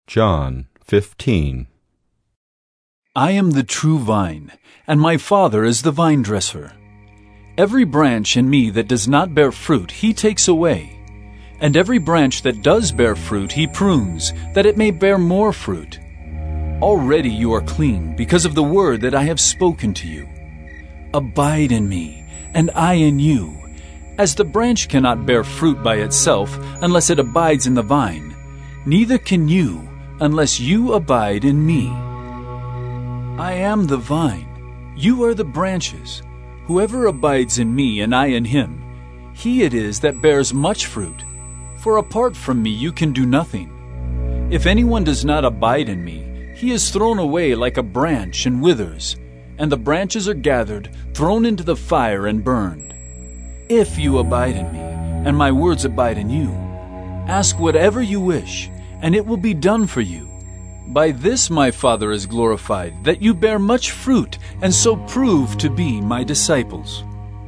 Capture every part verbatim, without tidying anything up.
John fifteen. I am the true vine, and my Father is the vine-dresser. Every branch in me that does not bear fruit he takes away, and every branch that does bear fruit he prunes, that it may bear more fruit. Already you are clean because of the word that I have spoken to you. Abide in me, and I in you. As the branch cannot bear fruit by itself unless it abides in the vine, neither can you unless you abide in me. I am the vine, you are the branches. Whoever abides in me and I in him, he it is that bears much fruit. For apart from me you can do nothing. If anyone does not abide in me, he is thrown away like a branch and withers, and the branches are gathered, thrown into the fire and burned. If you abide in me, and my words abide in you, ask whatever you wish, and it will be done for you. By this my Father is glorified, that you bear much fruit, and so prove to be my disciples.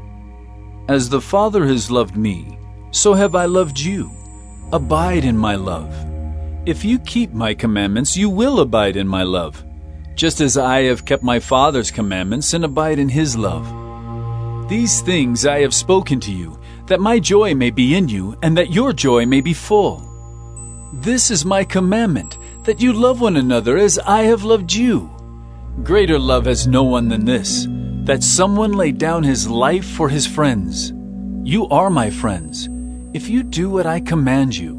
As the Father has loved me, so have I loved you. Abide in my love. If you keep my commandments, you will abide in my love, just as I have kept my Father's commandments and abide in his love. These things I have spoken to you, that my joy may be in you, and that your joy may be full. This is my commandment, that you love one another as I have loved you. Greater love has no one than this, that someone lay down his life for his friends. You are my friends, if you do what I command you.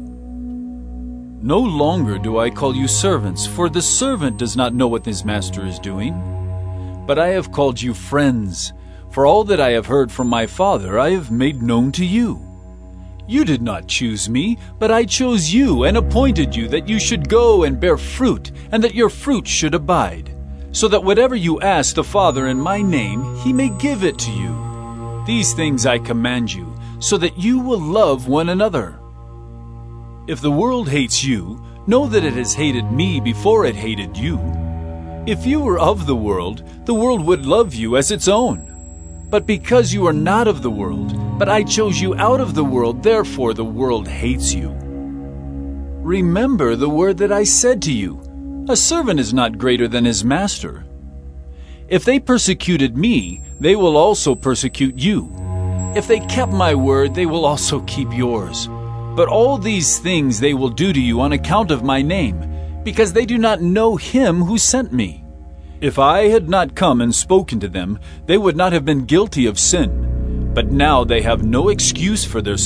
No longer do I call you servants, for the servant does not know what his master is doing. But I have called you friends, for all that I have heard from my Father I have made known to you. You did not choose me, but I chose you and appointed you that you should go and bear fruit, and that your fruit should abide, so that whatever you ask the Father in my name, he may give it to you. These things I command you, so that you will love one another. If the world hates you, know that it has hated me before it hated you. If you were of the world, the world would love you as its own. But because you are not of the world, but I chose you out of the world, therefore the world hates you. Remember the word that I said to you, a servant is not greater than his master. If they persecuted me, they will also persecute you. If they kept my word, they will also keep yours. But all these things they will do to you on account of my name, because they do not know him who sent me. If I had not come and spoken to them, they would not have been guilty of sin. But now they have no excuse for their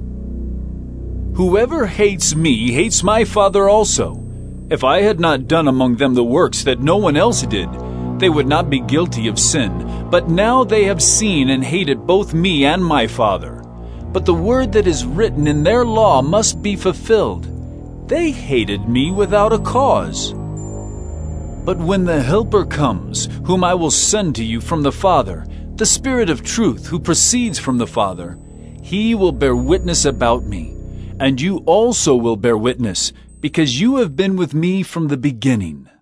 sin. Whoever hates me hates my Father also. If I had not done among them the works that no one else did, they would not be guilty of sin. But now they have seen and hated both me and my Father. But the word that is written in their law must be fulfilled. They hated me without a cause. But when the Helper comes, whom I will send to you from the Father, the Spirit of truth who proceeds from the Father, he will bear witness about me, and you also will bear witness, because you have been with me from the beginning.